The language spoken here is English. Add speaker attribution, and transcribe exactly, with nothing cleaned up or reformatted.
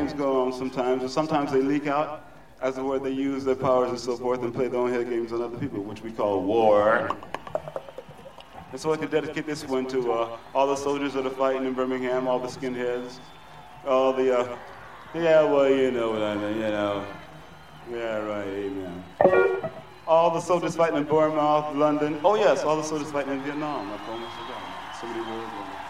Speaker 1: games go on sometimes, and sometimes they leak out as to where they use their powers and so forth and play their own head games on other people, which we call war. And so I could dedicate this one to uh, all the soldiers that are fighting in Birmingham, all the skinheads, all the, uh, yeah, well, you know what I mean, you know. Yeah, right, amen. All the soldiers fighting in Bournemouth, London. Oh, yes, all the soldiers fighting in Vietnam, I promise you.